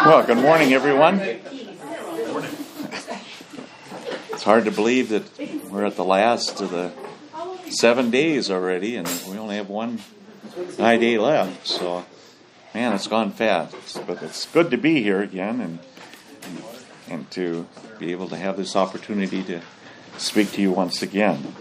Well, good morning, everyone. It's hard to believe that we're at the last of the 7 days already, and we only have one day left. So, man, it's gone fast. But it's good to be here again and to be able to have this opportunity to speak to you once again.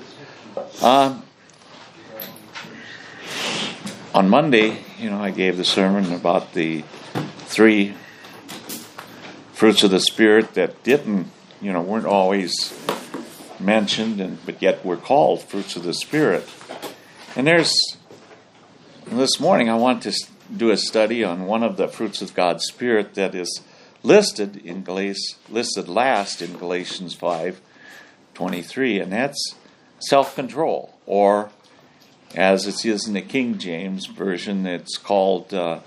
On Monday, I gave the sermon about the 3 fruits of the Spirit that weren't always mentioned, but yet were called fruits of the Spirit. And this morning I want to do a study on one of the fruits of God's Spirit that is listed last in Galatians 5:23, and that's self-control, or as it is in the King James Version, it's called, what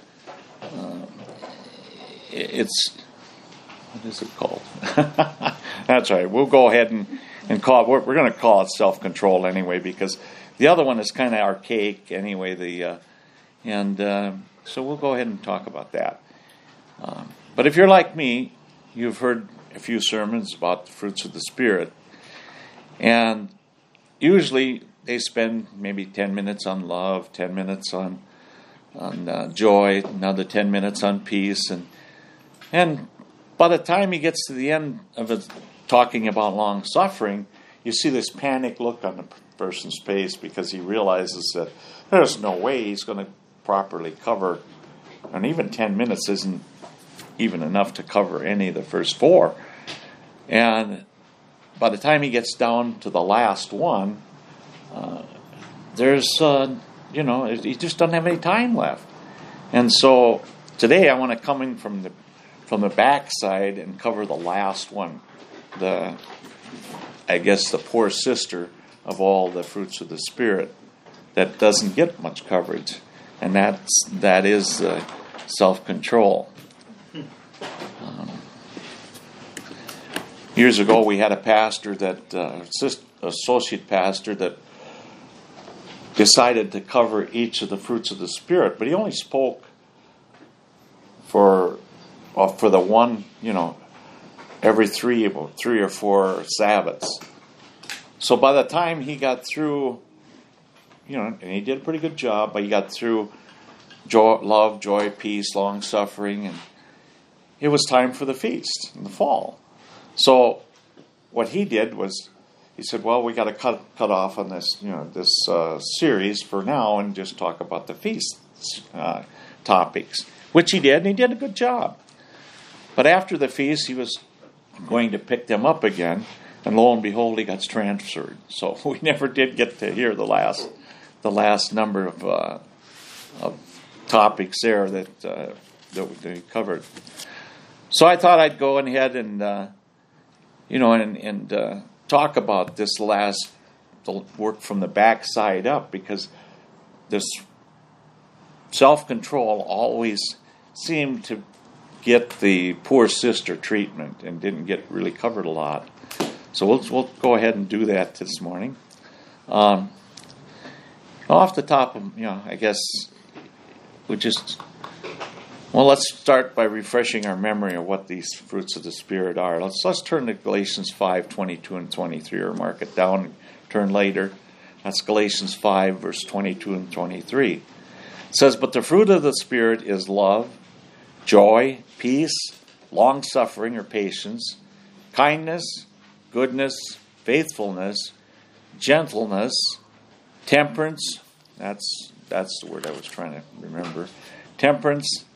is it called? That's right. We'll go ahead and call it, we're going to call it self-control anyway, because the other one is kind of archaic anyway. So we'll go ahead and talk about that. But if you're like me, you've heard a few sermons about the fruits of the Spirit, and usually they spend maybe 10 minutes on love, 10 minutes on joy, another 10 minutes on peace, and by the time he gets to the end of it, talking about long suffering, you see this panic look on the person's face because he realizes that there's no way he's going to properly cover, and even 10 minutes isn't even enough to cover any of the first 4. And by the time he gets down to the last one, he just doesn't have any time left. And so today I want to come in from the back side and cover the last one, the poor sister of all the fruits of the Spirit that doesn't get much coverage, and that is self-control. Years ago, we had a pastor associate pastor that decided to cover each of the fruits of the Spirit, but he only spoke for the one, every 3 or 4 Sabbaths. So by the time he got through, and he did a pretty good job, but he got through love, joy, peace, long suffering, and it was time for the feast in the fall. So what he did was, he said, well, we got to cut off on this, this series for now and just talk about the feast topics, which he did, and he did a good job. But after the feast, he was going to pick them up again, and lo and behold, he got transferred. So we never did get to hear the last number of topics there that we covered. So I thought I'd go ahead and talk about this last work from the back side up, because this self-control always seemed to get the poor sister treatment and didn't get really covered a lot. So we'll go ahead and do that this morning. Off the top of, I guess let's start by refreshing our memory of what these fruits of the Spirit are. Let's turn to Galatians 5:22 and 23, or mark it down and turn later. That's Galatians 5, verse 22 and 23. It says, "But the fruit of the Spirit is love, joy, peace, long-suffering or patience, kindness, goodness, faithfulness, gentleness, temperance." That's the word I was trying to remember. Temperance.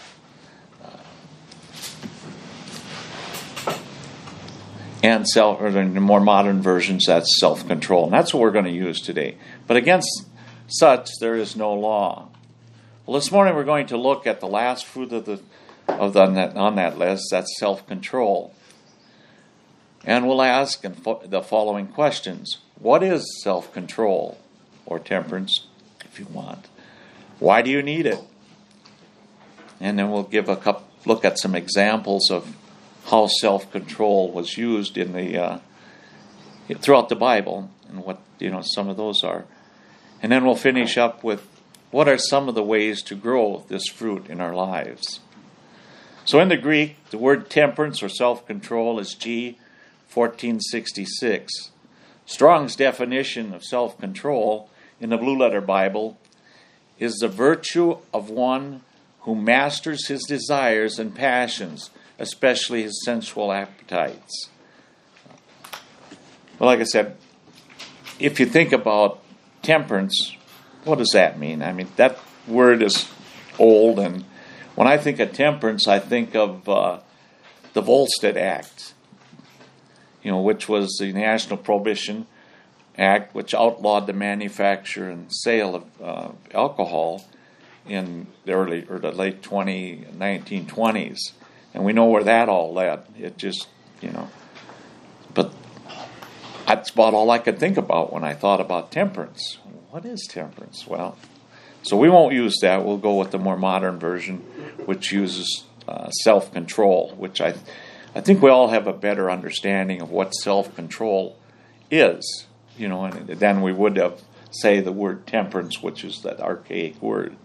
And or in the more modern versions, that's self-control. And that's what we're going to use today. But against such, there is no law. Well, this morning we're going to look at the last fruit on that list. That's self-control. And we'll ask the following questions. What is self-control, or temperance, if you want? Why do you need it? And then we'll give look at some examples of how self-control was used in throughout the Bible, and what some of those are. And then we'll finish up with what are some of the ways to grow this fruit in our lives. So in the Greek, the word temperance or self-control is G 1466. Strong's definition of self-control in the Blue Letter Bible is the virtue of one who masters his desires and passions, especially his sensual appetites. Well, like I said, if you think about temperance, what does that mean? I mean, that word is old, and when I think of temperance, I think of the Volstead Act, which was the National Prohibition Act, which outlawed the manufacture and sale of alcohol in the early or the late 1920s. And we know where that all led. It just, but that's about all I could think about when I thought about temperance. What is temperance? Well, so we won't use that. We'll go with the more modern version, which uses self-control, which I think we all have a better understanding of what self-control is, and then we would have, say, the word temperance, which is that archaic word.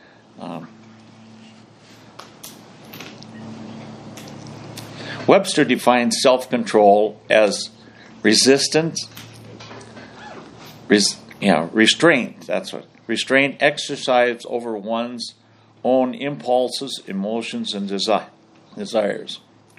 Webster defines self-control as restraint. That's what restraint exercised over one's own impulses, emotions, and desires.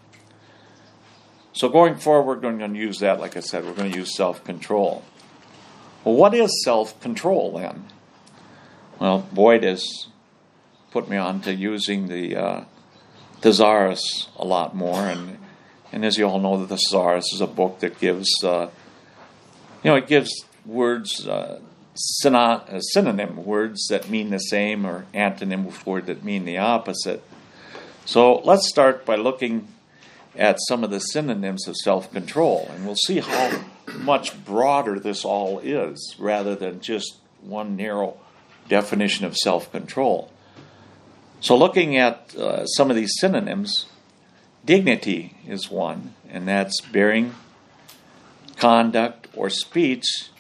So going forward, we're going to use that. Like I said, we're going to use self-control. Well, what is self-control then? Well, Boyd has put me on to using the Thesaurus a lot more, and as you all know, the Thesaurus is a book that gives it gives words synonym words that mean the same, or antonym words that mean the opposite. So let's start by looking at some of the synonyms of self-control, and we'll see how much broader this all is rather than just one narrow definition of self-control. So looking at some of these synonyms, dignity is one, and that's bearing, conduct, or speech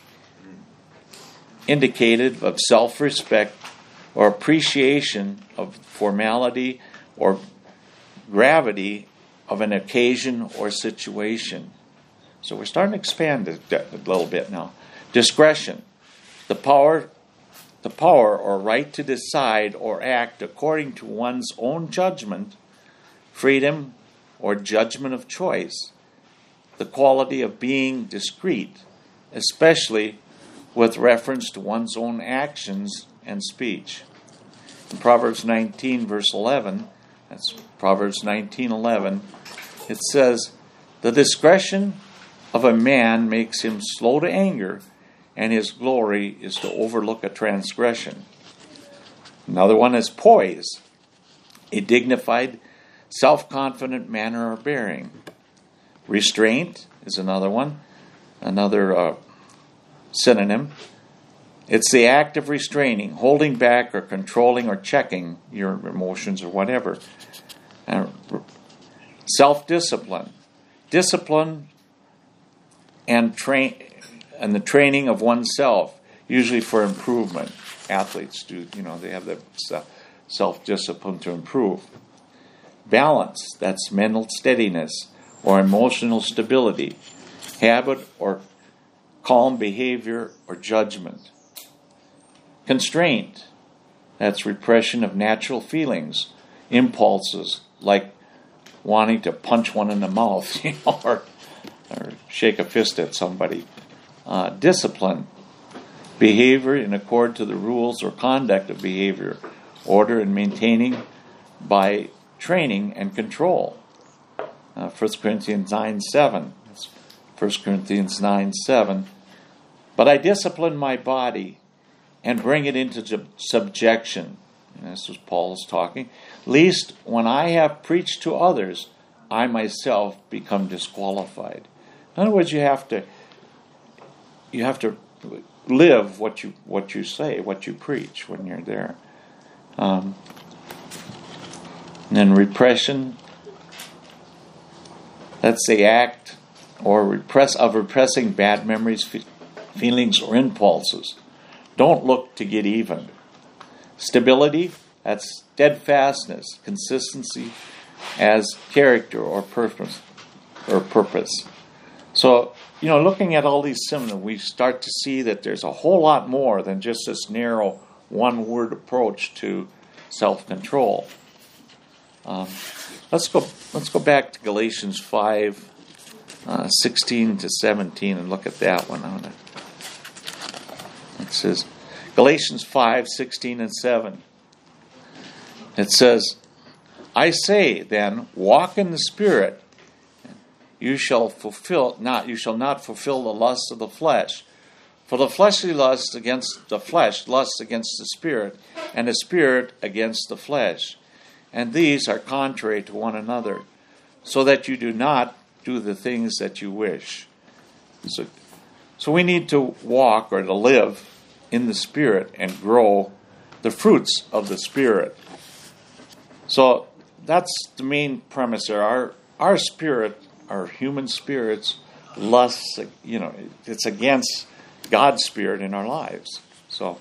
indicative of self-respect or appreciation of formality or gravity of an occasion or situation. So we're starting to expand it a little bit now. Discretion, the power or right to decide or act according to one's own judgment, freedom, or judgment of choice. The quality of being discreet, especially with reference to one's own actions and speech. In Proverbs 19, verse 11, that's Proverbs 19:11, it says, "The discretion of a man makes him slow to anger, and his glory is to overlook a transgression." Another one is poise, a dignified, self-confident manner of bearing. Restraint is another one, another synonym. It's the act of restraining, holding back or controlling or checking your emotions or whatever. Self-discipline, discipline and the training of oneself, usually for improvement. Athletes do, they have the self-discipline to improve. Balance, that's mental steadiness or emotional stability, habit or calm behavior or judgment. Constraint, that's repression of natural feelings, impulses like wanting to punch one in the mouth, or shake a fist at somebody. Discipline, behavior in accord to the rules or conduct of behavior, order and maintaining by training and control. 1 Corinthians 9:7. That's 1 Corinthians 9:7. "But I discipline my body and bring it into subjection." And this was Paul's talking. "Lest when I have preached to others, I myself become disqualified." In other words, you have to live what you say, what you preach when you're there. And then repression, that's the act or repressing bad memories, feelings, or impulses. Don't look to get even. Stability, that's steadfastness, consistency, as character or purpose. So, looking at all these symbols, we start to see that there's a whole lot more than just this narrow one-word approach to self-control. Let's go back to Galatians 5, 16 to 17, and look at that one. It says, Galatians 5, 16 and 7. It says, I say then, walk in the Spirit. You shall not fulfill the lusts of the flesh. For the fleshly lusts against the flesh, lusts against the Spirit, and the Spirit against the flesh. And these are contrary to one another, so that you do not do the things that you wish. So we need to walk or to live in the Spirit and grow the fruits of the Spirit. So that's the main premise there. Our spirit, our human spirits, lusts, it's against God's Spirit in our lives. So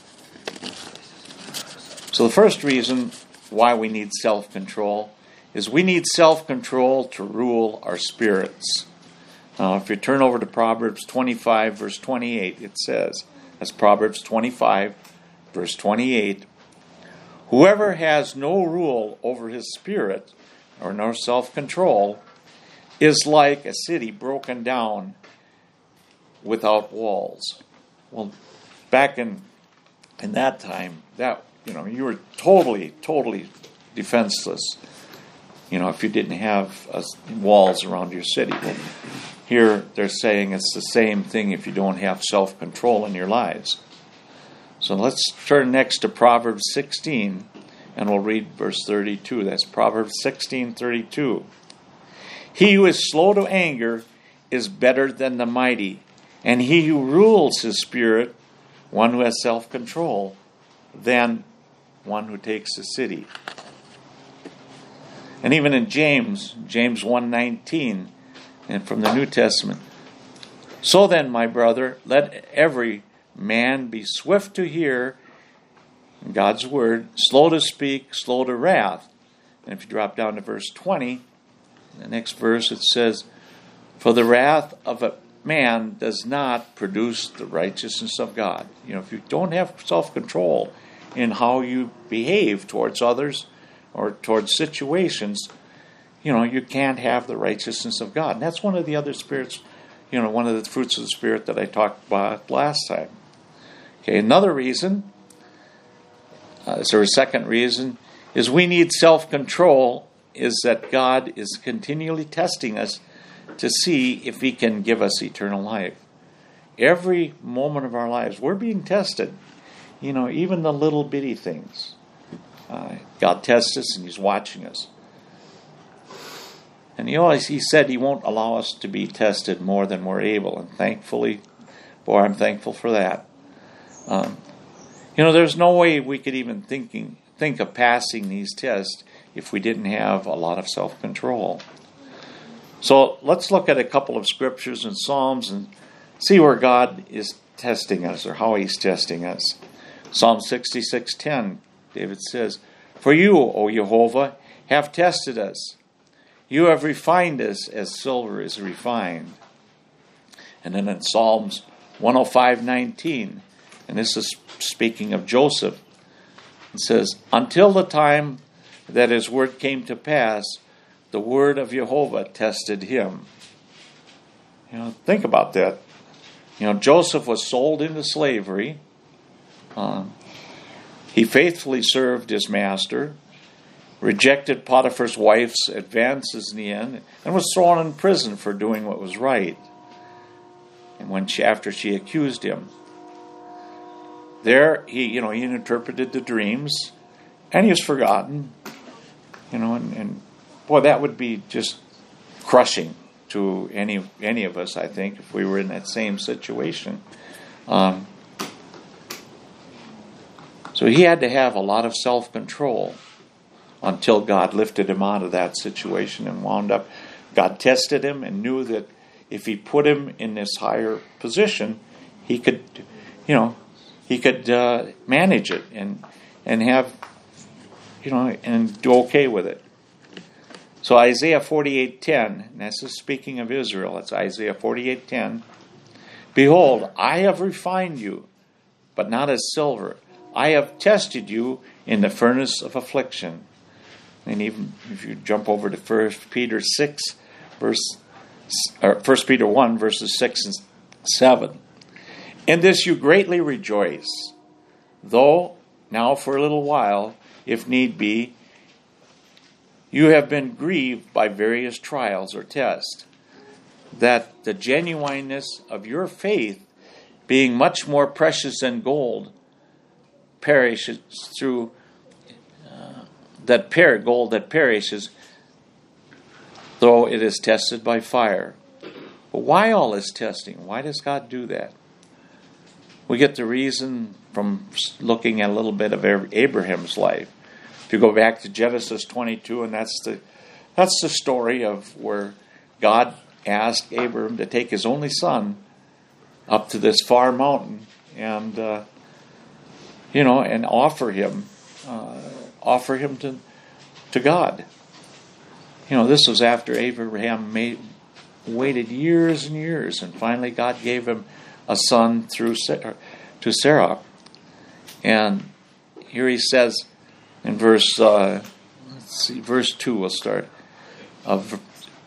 the first reason why we need self-control is we need self-control to rule our spirits. Now, if you turn over to Proverbs 25, verse 28, it says, that's Proverbs 25, verse 28, whoever has no rule over his spirit or no self-control is like a city broken down without walls. Well, back in that time, you were totally defenseless. If you didn't have walls around your city. Well, here they're saying it's the same thing if you don't have self-control in your lives. So let's turn next to Proverbs 16, and we'll read verse 32. That's Proverbs 16:32. He who is slow to anger is better than the mighty, and he who rules his spirit, one who has self-control, than one who takes the city. And even in James 1:19, and from the New Testament, so then, my brother, let every man be swift to hear God's word, slow to speak, slow to wrath. And if you drop down to verse 20, the next verse, it says, for the wrath of a man does not produce the righteousness of God. If you don't have self-control in how you behave towards others or towards situations, you can't have the righteousness of God. And that's one of the other spirits, one of the fruits of the Spirit that I talked about last time. Okay, another reason, second reason, is we need self-control, is that God is continually testing us to see if He can give us eternal life. Every moment of our lives, we're being tested. Even the little bitty things. God tests us and He's watching us. And He said He won't allow us to be tested more than we're able. And thankfully, I'm thankful for that. There's no way we could even think of passing these tests if we didn't have a lot of self-control. So let's look at a couple of scriptures and Psalms and see where God is testing us or how He's testing us. Psalm 66:10, David says, for you, O Jehovah, have tested us. You have refined us as silver is refined. And then in Psalms 105:19, and this is speaking of Joseph, it says, until the time that his word came to pass, the word of Jehovah tested him. Think about that. Joseph was sold into slavery. He faithfully served his master, rejected Potiphar's wife's advances in the end, and was thrown in prison for doing what was right. And after she accused him, there he interpreted the dreams, and he was forgotten. And boy, that would be just crushing to any of us, I think, if we were in that same situation. So he had to have a lot of self-control until God lifted him out of that situation and wound up. God tested him and knew that if He put him in this higher position, he could manage it and have, and do okay with it. So Isaiah 48:10, and this is speaking of Israel. It's Isaiah 48:10. Behold, I have refined you, but not as silver. I have tested you in the furnace of affliction. And even if you jump over to 1 Peter 1 verses 6 and 7. In this you greatly rejoice, though now for a little while, if need be, you have been grieved by various trials or tests, that the genuineness of your faith, being much more precious than gold, perishes through gold that perishes, though it is tested by fire. But why all this testing? Why does God do that? We get the reason from looking at a little bit of Abraham's life. If you go back to Genesis 22, and that's the story of where God asked Abraham to take his only son up to this far mountain and and offer him to God. This was after Abraham waited years and years, and finally God gave him a son to Sarah. And here he says in verse 2, we'll start of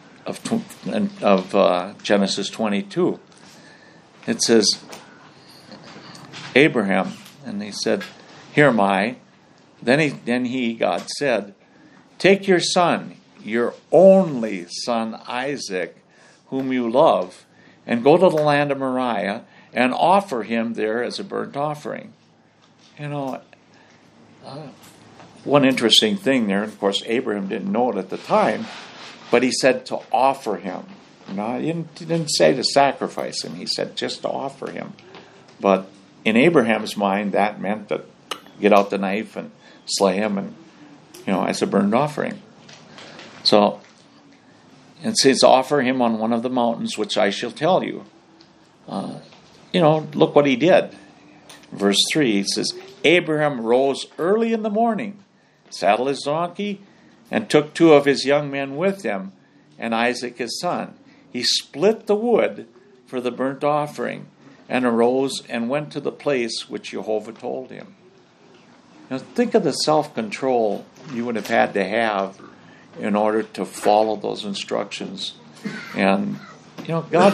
Genesis 22. It says, Abraham, and he said, "Here am I." Then God said, "Take your son, your only son Isaac, whom you love, and go to the land of Moriah and offer him there as a burnt offering." One interesting thing there, of course, Abraham didn't know it at the time, but he said to offer him. He didn't say to sacrifice him. He said just to offer him. But in Abraham's mind, that meant to get out the knife and slay him, and as a burnt offering. So it says, "Offer him on one of the mountains, which I shall tell you." Look what he did. Verse 3 says, Abraham rose early in the morning, saddled his donkey, and took 2 of his young men with him, and Isaac his son. He split the wood for the burnt offering, and arose and went to the place which Jehovah told him. Think of the self-control you would have had to have in order to follow those instructions. And, God,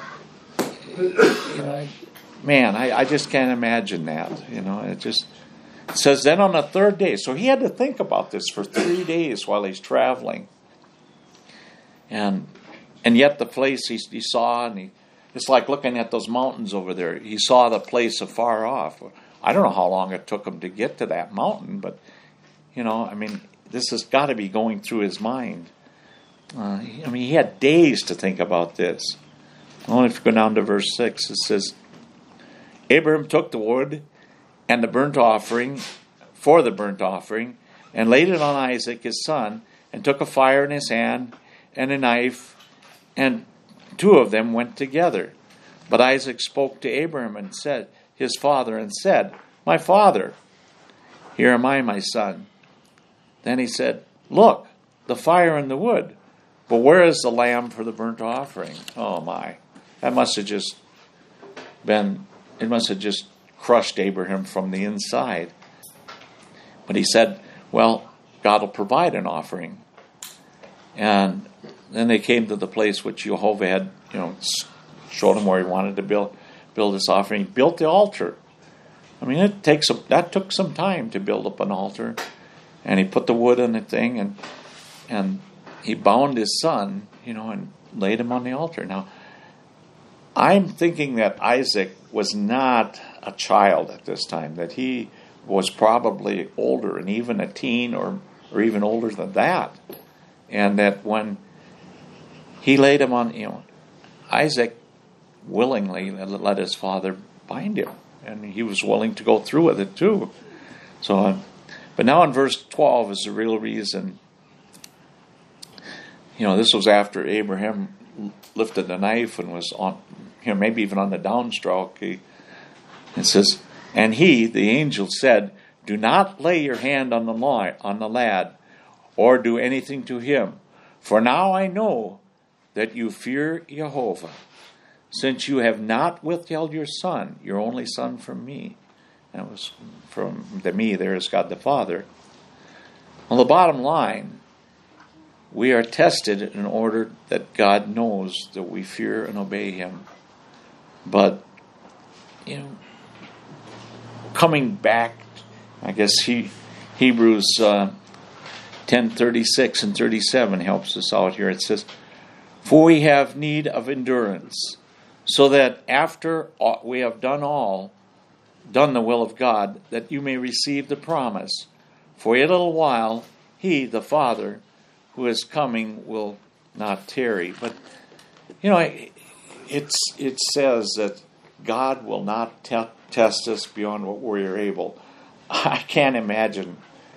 I just can't imagine that. It says, then on the 3rd day, so he had to think about this for 3 days while he's traveling. And yet the place he saw, and it's like looking at those mountains over there. He saw the place afar off. I don't know how long it took him to get to that mountain, but, this has got to be going through his mind. He had days to think about this. Only if you go down to verse 6, it says, Abraham took the wood and the burnt offering, and laid it on Isaac his son, and took a fire in his hand and a knife, and 2 of them went together. But Isaac spoke to Abraham and said, his father, and said, "My father." "Here am I, my son." Then he said, "Look, the fire and the wood, but where is the lamb for the burnt offering?" Oh my, that must have just crushed Abraham from the inside. But he said, "Well, God will provide an offering." And then they came to the place which Jehovah had, showed him where he wanted to build this offering. He built the altar. That took some time to build up an altar. And he put the wood on the thing, and he bound his son, and laid him on the altar. Now, I'm thinking that Isaac was not a child at this time, that he was probably older, and even a teen or even older than that. And that when he laid him on, Isaac willingly let his father bind him, and he was willing to go through with it too. So, but now in verse 12 is the real reason. This was after Abraham lifted the knife and was on, maybe even on the downstroke. It says, and he, the angel, said, "Do not lay your hand on the lad, or do anything to him, For now I know that you fear Jehovah, since you have not withheld your son, your only son, from me. That was from the me, there is God the Father. Well, the bottom line, we are tested in order that God knows that we fear and obey him. But, coming back, I guess Hebrews 10:36 and 37 helps us out here. It says, for we have need of endurance, so that after we have done the will of God, that you may receive the promise. For a little while, he, the Father, who is coming, will not tarry. But, it says that God will not test us beyond what we're able. I can't imagine.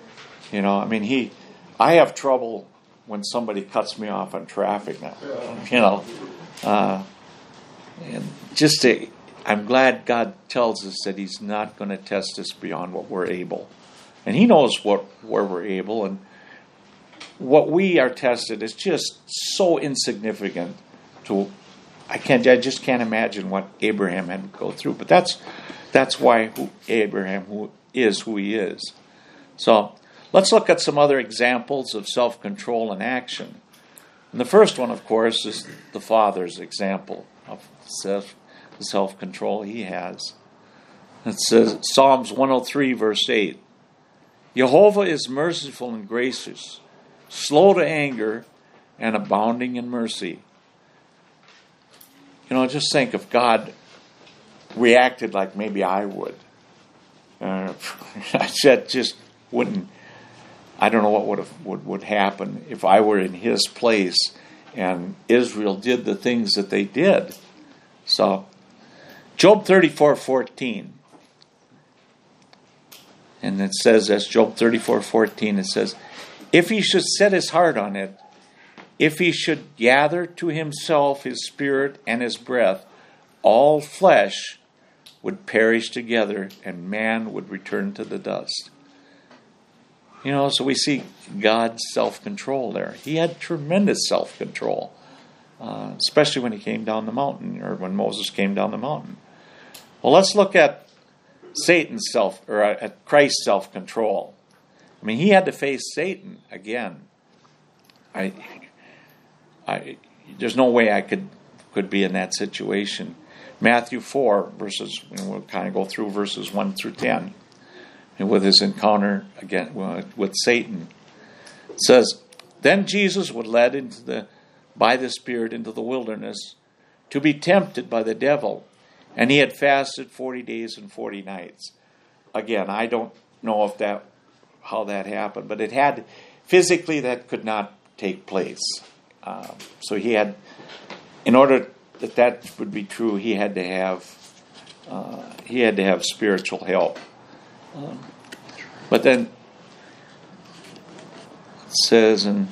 I have trouble when somebody cuts me off on traffic now. I'm glad God tells us that he's not going to test us beyond what we're able. And he knows where we're able, and what we are tested is just so insignificant I just can't imagine what Abraham had to go through. But that's why Abraham is who he is. So let's look at some other examples of self-control and action. And the first one, of course, is the Father's example of self-control he has. It says, Psalms 103, verse 8, Jehovah is merciful and gracious, slow to anger, and abounding in mercy. Just think if God reacted like maybe I would. I just wouldn't. I don't know what would happen if I were in his place and Israel did the things that they did. So, Job 34:14. And it says, as Job 34:14, it says, if he should set his heart on it, if he should gather to himself his spirit and his breath, all flesh would perish together, and man would return to the dust. So we see God's self-control there. He had tremendous self-control, especially when he came down the mountain, or when Moses came down the mountain. Well, let's look at at Christ's self-control. He had to face Satan again. There's no way I could be in that situation. Matthew 4 verses, we'll kind of go through verses 1 through 10, and with his encounter again with Satan. It says, then Jesus was led by the Spirit into the wilderness to be tempted by the devil, and he had fasted 40 days and 40 nights. Again, I don't know how that happened, but it had physically that could not take place. So he had, in order that would be true, he had to have spiritual help. But then it says in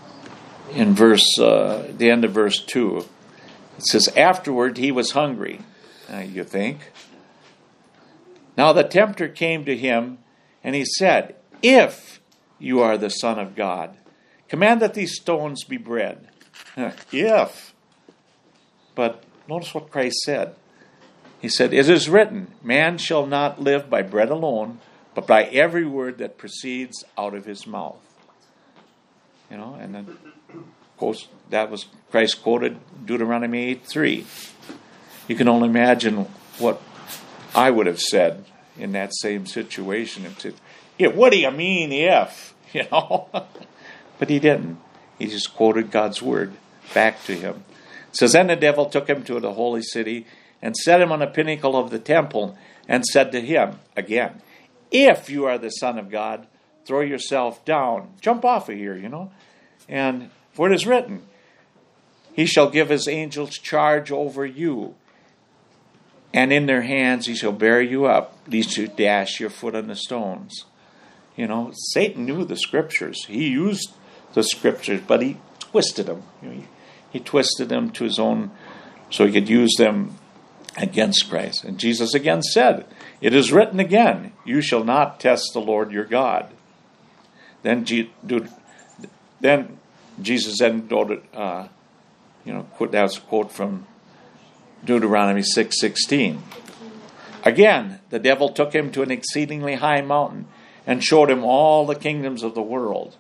the end of verse 2, it says, afterward he was hungry. You think? Now the tempter came to him, and he said, if you are the Son of God, command that these stones be bread. If. But notice what Christ said. He said, it is written, man shall not live by bread alone, but by every word that proceeds out of his mouth. And then, of course, that was Christ quoted Deuteronomy 8:3. You can only imagine what I would have said in that same situation. What do you mean if? But he didn't. He just quoted God's word back to him. It says, then the devil took him to the holy city and set him on the pinnacle of the temple and said to him again, if you are the Son of God, throw yourself down. Jump off of here, And for it is written, he shall give his angels charge over you, and in their hands he shall bear you up, lest you dash your foot on the stones. Satan knew the scriptures. He used the scriptures, but he twisted them. He twisted them to his own, so he could use them against Christ. And Jesus again said, it is written again, you shall not test the Lord your God. Then Jesus then quoted, that's a quote from Deuteronomy 6:16. Again, the devil took him to an exceedingly high mountain and showed him all the kingdoms of the world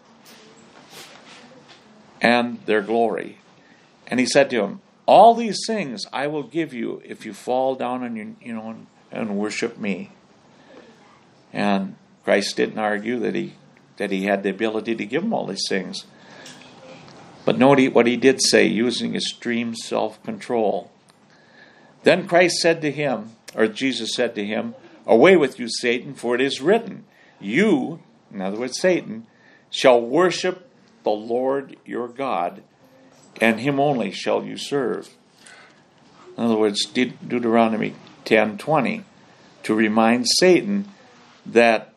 and their glory. And he said to him, all these things I will give you if you fall down and worship me. And Christ didn't argue that he had the ability to give him all these things. But note what he did say, using extreme self-control. Then Jesus said to him, away with you, Satan, for it is written, you, in other words, Satan, shall worship the Lord your God, and him only shall you serve. In other words, Deuteronomy 10:20, to remind Satan that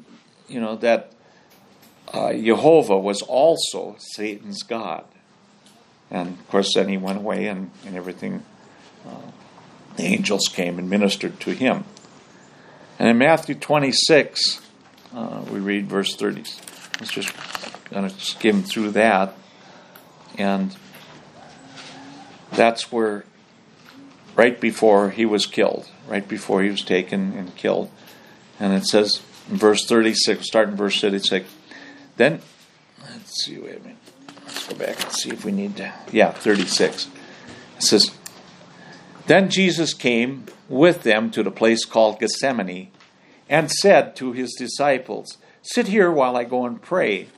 Jehovah was also Satan's God. And of course, then he went away and everything. The angels came and ministered to him. And in Matthew 26, we read verse 30. Let's just going to skim through that. And that's where, right before he was killed, right before he was taken and killed. And it says in verse 36, starting in verse 36, then, let's see, wait a minute. Let's go back and see if we need to. 36. It says, then Jesus came with them to the place called Gethsemane and said to his disciples, sit here while I go and pray.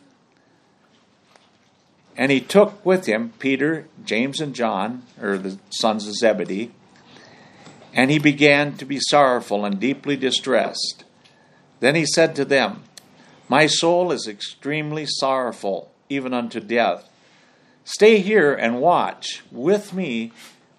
And he took with him Peter, James, and John, or the sons of Zebedee, and he began to be sorrowful and deeply distressed. Then he said to them, my soul is extremely sorrowful, even unto death. Stay here and watch with me.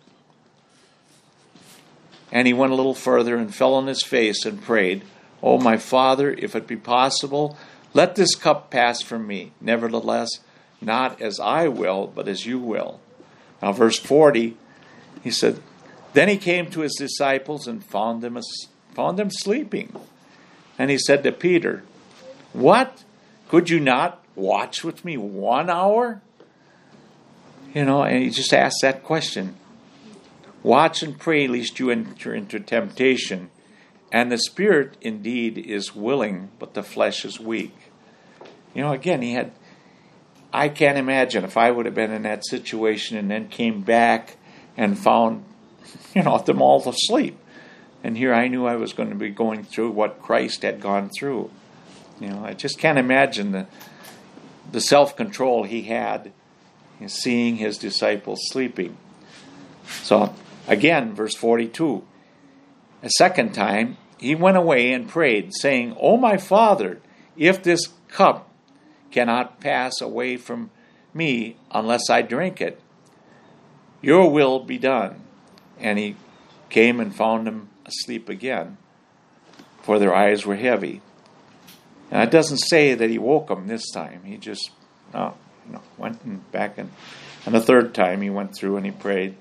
And he went a little further and fell on his face and prayed, oh, my Father, if it be possible, let this cup pass from me. Nevertheless, not as I will, but as you will. Now, verse 40, he said, then he came to his disciples and found them sleeping. And he said to Peter, what? Could you not watch with me 1 hour? And he just asked that question. Watch and pray lest you enter into temptation. And the spirit indeed is willing, but the flesh is weak. Again, I can't imagine if I would have been in that situation and then came back and found, them all asleep. And here I knew I was going to be going through what Christ had gone through. I just can't imagine the self-control he had in seeing his disciples sleeping. So, again, verse 42. A second time, he went away and prayed, saying, O my Father, if this cup cannot pass away from me unless I drink it, your will be done. And he came and found them asleep again, for their eyes were heavy. Now, it doesn't say that he woke them this time. He just went and back. And the third time he went through and he prayed.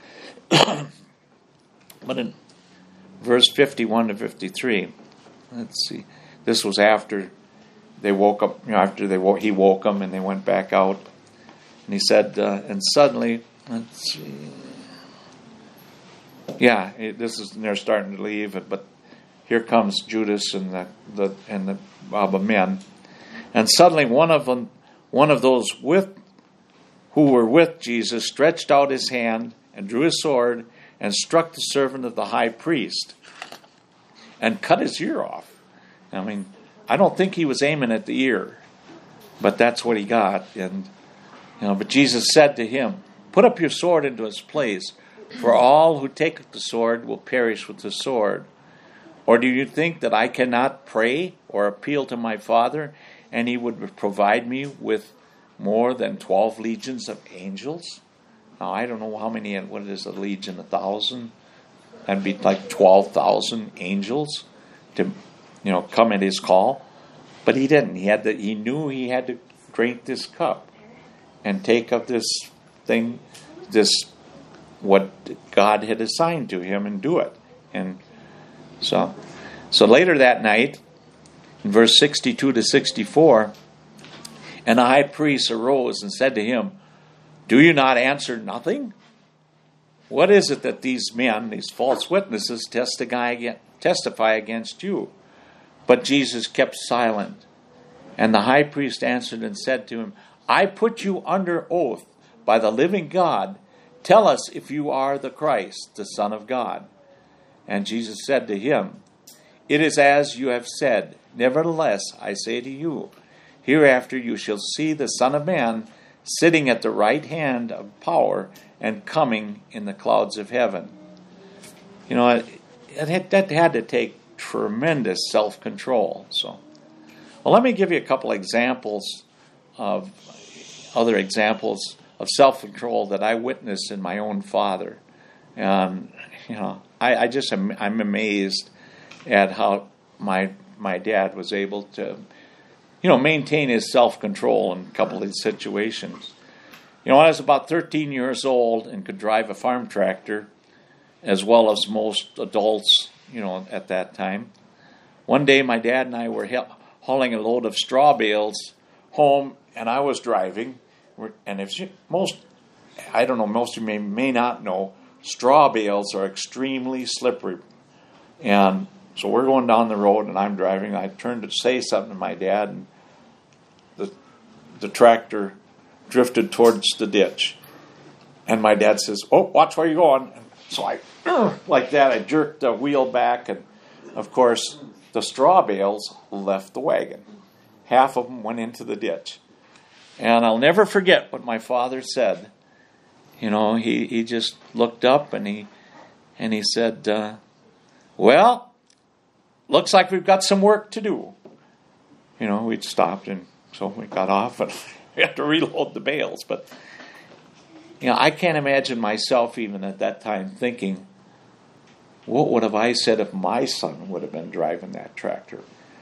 But in verse 51 to 53, let's see. This was after they woke up, he woke them and they went back out. And he said, and suddenly, let's see. They're starting to leave, but here comes Judas and the mob of men, and suddenly one of those who were with Jesus stretched out his hand and drew his sword and struck the servant of the high priest and cut his ear off. I don't think he was aiming at the ear, but that's what he got. And but Jesus said to him, "Put up your sword into its place, for all who take up the sword will perish with the sword. Or do you think that I cannot pray or appeal to my Father, and he would provide me with more than 12 legions of angels?" Now, I don't know how many, what is a legion, 1,000? That'd be like 12,000 angels to, come at his call. But he didn't. He knew he had to drink this cup and take of this thing, what God had assigned to him, and do it. And so later that night, in verse 62 to 64, And the high priest arose and said to him, "Do you not answer nothing? What is it that these men, these false witnesses, testify against you?" But Jesus kept silent. And the high priest answered and said to him, "I put you under oath by the living God. Tell us if you are the Christ, the Son of God." And Jesus said to him, "It is as you have said. Nevertheless, I say to you, hereafter you shall see the Son of Man sitting at the right hand of power and coming in the clouds of heaven." You know, that had to take tremendous self-control. So, well, let me give you a couple examples of other examples of self-control that I witnessed in my own father. And, I'm amazed at how my dad was able to, maintain his self-control in a couple of these situations. When I was about 13 years old and could drive a farm tractor, as well as most adults, at that time, one day my dad and I were hauling a load of straw bales home, and I was driving. And most of you may not know, straw bales are extremely slippery. And so we're going down the road, and I'm driving. I turned to say something to my dad, and the tractor drifted towards the ditch. And my dad says, "Oh, watch where you're going." And so like that, I jerked the wheel back, and of course, the straw bales left the wagon. Half of them went into the ditch. And I'll never forget what my father said. He just looked up and he said, "Well, looks like we've got some work to do." We'd stopped, and so we got off, and we had to reload the bales. But, I can't imagine myself even at that time thinking, what would have I said if my son would have been driving that tractor?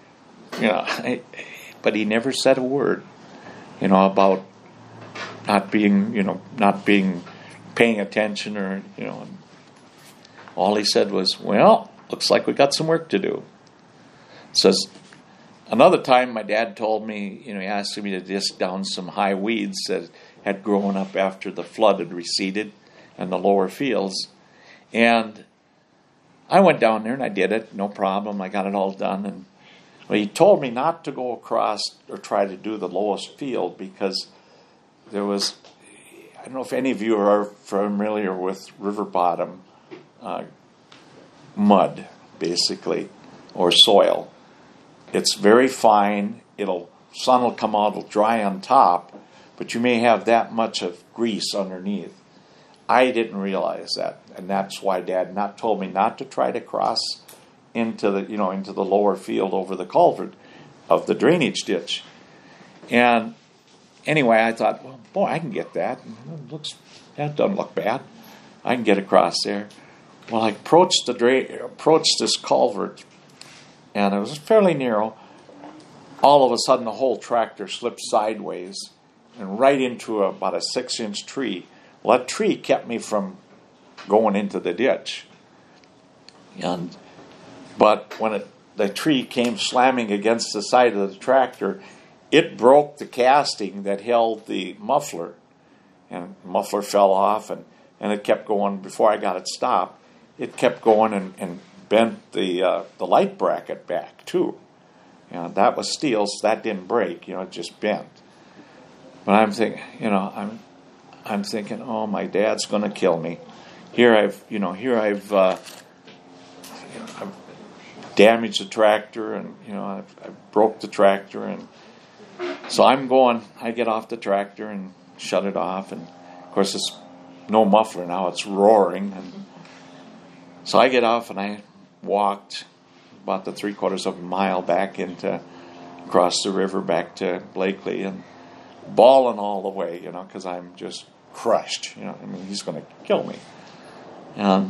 But he never said a word, about not being paying attention, or, all he said was, "Well, looks like we got some work to do." Says, another time my dad told me, he asked me to disc down some high weeds that had grown up after the flood had receded and the lower fields. And I went down there and I did it, no problem. I got it all done. And he told me not to go across or try to do the lowest field, because there was, I don't know if any of you are familiar with river bottom mud, basically, or soil. It's very fine. Sun will come out, it'll dry on top, but you may have that much of grease underneath. I didn't realize that, and that's why Dad told me not to try to cross into the lower field over the culvert of the drainage ditch. And anyway, I thought, well, boy, I can get that. That doesn't look bad. I can get across there. Well, I approached this culvert, and it was fairly narrow. All of a sudden, the whole tractor slipped sideways and right into about a 6-inch tree. Well, that tree kept me from going into the ditch. But when the tree came slamming against the side of the tractor, it broke the casting that held the muffler. And the muffler fell off, and it kept going. Before I got it stopped, it kept going and bent the light bracket back, too. That was steel, so that didn't break. It just bent. But I'm thinking, I'm thinking, oh, my dad's going to kill me. I've damaged the tractor, and I broke the tractor, and so I get off the tractor and shut it off, and of course it's no muffler now, it's roaring, and so I get off and I walked about the 3/4 of a mile back across the river back to Blakely, and bawling all the way, because I'm just crushed, he's going to kill me. And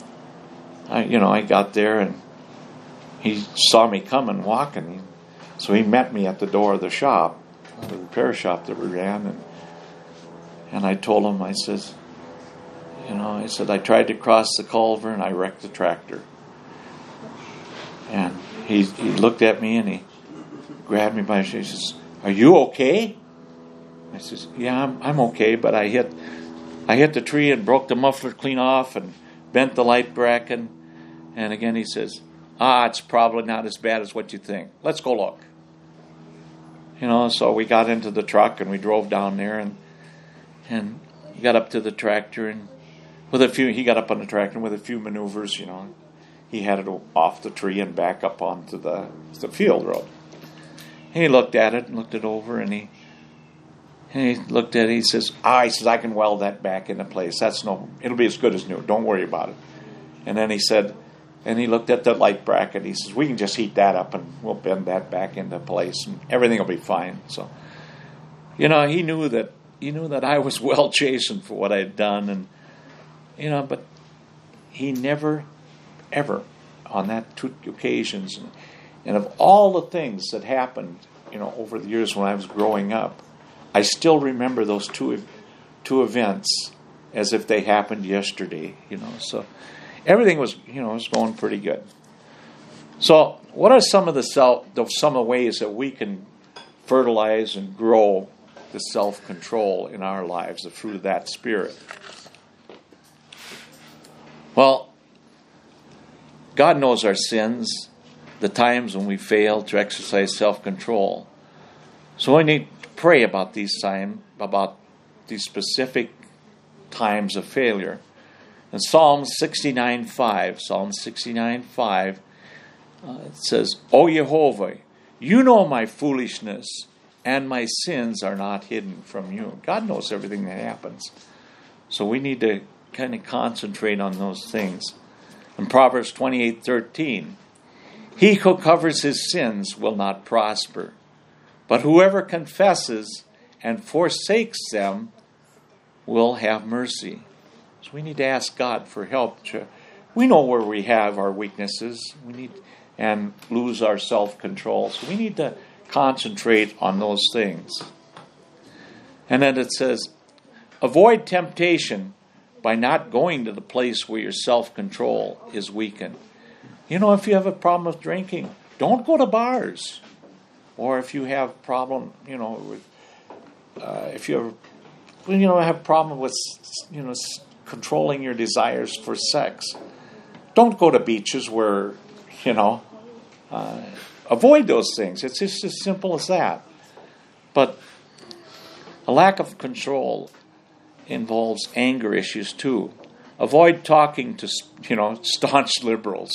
I got there, and he saw me coming, walking, so he met me at the door of the shop, the repair shop that we ran, and I told him, I said, I tried to cross the culvert and I wrecked the tractor. And he looked at me and he grabbed me by the shoulder. He says, "Are you okay?" I says, yeah, I'm okay, but I hit the tree and broke the muffler clean off and bent the light bracket. And again he says, it's probably not as bad as what you think. Let's go look. So we got into the truck and we drove down there and he got up to the tractor and he got up on the tractor and with a few maneuvers, he had it off the tree and back up onto the field road. And he looked at it and looked it over and he looked at it. He says, I can weld that back into place. It'll be as good as new. Don't worry about it. And then he said, and he looked at the light bracket. He says, we can just heat that up and we'll bend that back into place and everything will be fine. So, he knew that I was well chastened for what I had done, and but he never, ever, on that two occasions, and of all the things that happened, over the years when I was growing up, I still remember those two events as if they happened yesterday. So everything was was going pretty good. So what are some of the ways that we can fertilize and grow the self-control in our lives, the fruit of that Spirit? Well, God knows our sins, the times when we fail to exercise self-control. So we need to pray about these specific times of failure. In Psalm 69:5, it says, O Jehovah, you know my foolishness, and my sins are not hidden from you. God knows everything that happens. So we need to kind of concentrate on those things. In Proverbs 28:13, he who covers his sins will not prosper, but whoever confesses and forsakes them will have mercy. So we need to ask God for help. We know where we have our weaknesses. And lose our self-control. So we need to concentrate on those things. And then it says, avoid temptation by not going to the place where your self-control is weakened. If you have a problem with drinking, don't go to bars. Or if you have a problem, with, if you have a problem with, controlling your desires for sex, don't go to beaches where, avoid those things. It's just as simple as that. But a lack of control involves anger issues too. Avoid talking to, staunch liberals.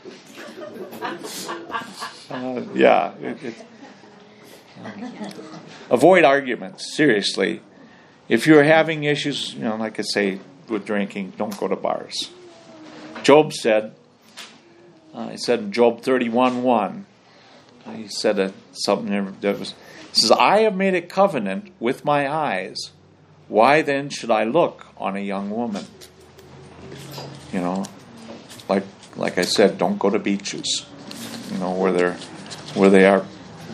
Avoid arguments, seriously. If you're having issues, like I say, with drinking, don't go to bars. Job said, he said in Job 31:1, he said something that was, he says, I have made a covenant with my eyes. Why then should I look on a young woman? Like I said, don't go to beaches, where they are.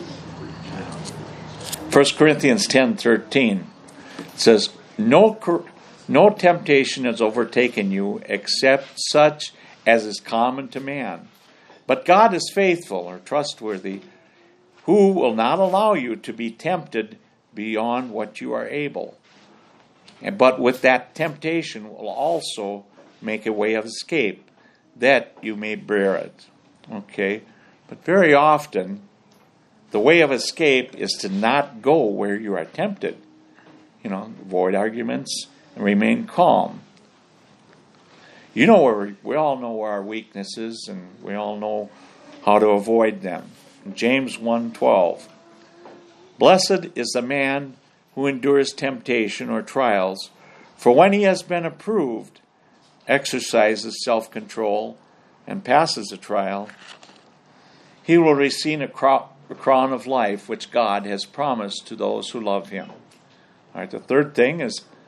1 Corinthians 10:13 says, no temptation has overtaken you except such as is common to man. But God is faithful or trustworthy, who will not allow you to be tempted beyond what you are able. But with that temptation will also make a way of escape, that you may bear it. Okay? But very often, the way of escape is to not go where you are tempted. Avoid arguments and remain calm. We all know our weaknesses, and we all know how to avoid them. James 1:12, blessed is the man who endures temptation or trials, for when he has been approved, exercises self-control, and passes the trial, he will receive a crown of life which God has promised to those who love him. All right, a third thing,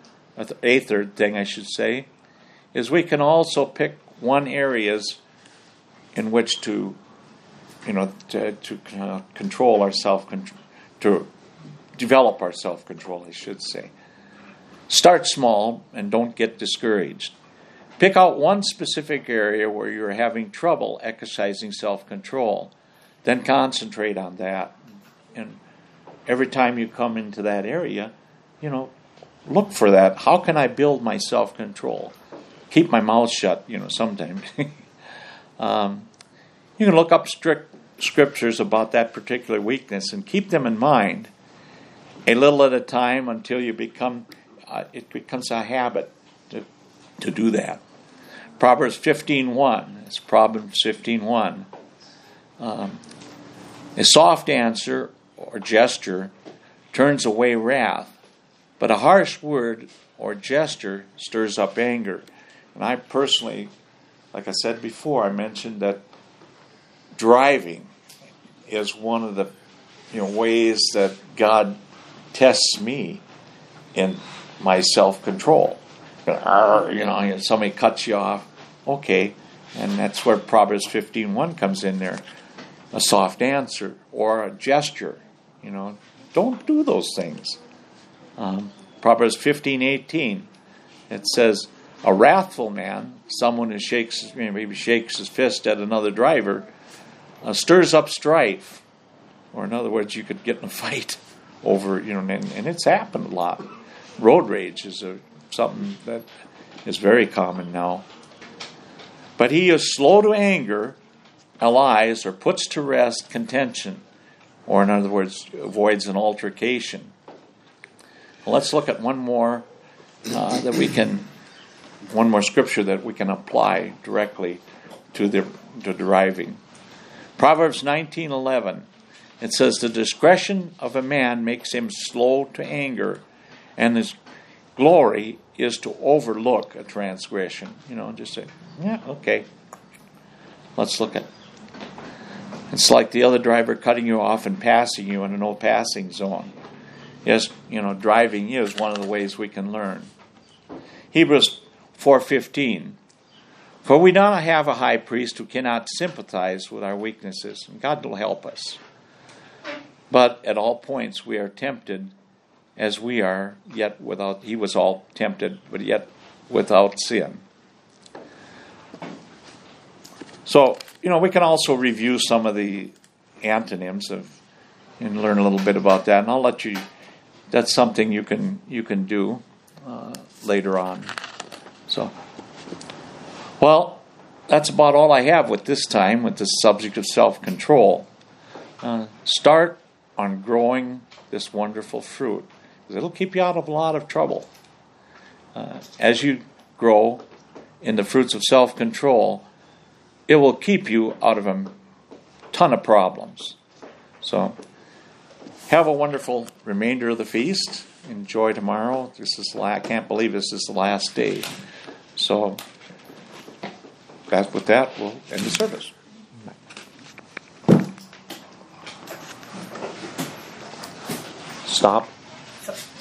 is we can also pick one areas in which to control our to develop our self-control, I should say. Start small and don't get discouraged. Pick out one specific area where you're having trouble exercising self-control. Then concentrate on that. And every time you come into that area, look for that. How can I build my self-control? Keep my mouth shut, sometimes. You can look up strict scriptures about that particular weakness and keep them in mind a little at a time until you it becomes a habit to do that. Proverbs 15:1. It's Proverbs 15:1. A soft answer or gesture turns away wrath, but a harsh word or gesture stirs up anger. And I personally, like I said before, I mentioned that driving is one of the ways that God tests me in my self-control. Somebody cuts you off, okay, and that's where Proverbs 15:1 comes in there. A soft answer or a gesture, don't do those things. Proverbs 15:18, it says, a wrathful man, someone who maybe shakes his fist at another driver, stirs up strife. Or in other words, you could get in a fight over, and it's happened a lot. Road rage is something that is very common now. But he is slow to anger, allies, or puts to rest contention, or in other words, avoids an altercation. Well, let's look at one more scripture that we can apply directly to driving. Proverbs 19:11. It says, the discretion of a man makes him slow to anger, and his glory is to overlook a transgression. Just say, yeah, okay. Let's look at it. It's like the other driver cutting you off and passing you in a no passing zone. Yes, driving is one of the ways we can learn. Hebrews 4:15. For we do not have a high priest who cannot sympathize with our weaknesses, and God will help us. But at all points we are tempted as we are, yet without. He was all tempted, but yet without sin. So, we can also review some of the antonyms and learn a little bit about that. And I'll let you. That's something you can do later on. So, well, that's about all I have with this time with the subject of self-control. Start on growing this wonderful fruit, because it'll keep you out of a lot of trouble. As you grow in the fruits of self-control, it will keep you out of a ton of problems. So, have a wonderful remainder of the feast. Enjoy tomorrow. I can't believe this is the last day. So, with that, we'll end the service. Stop.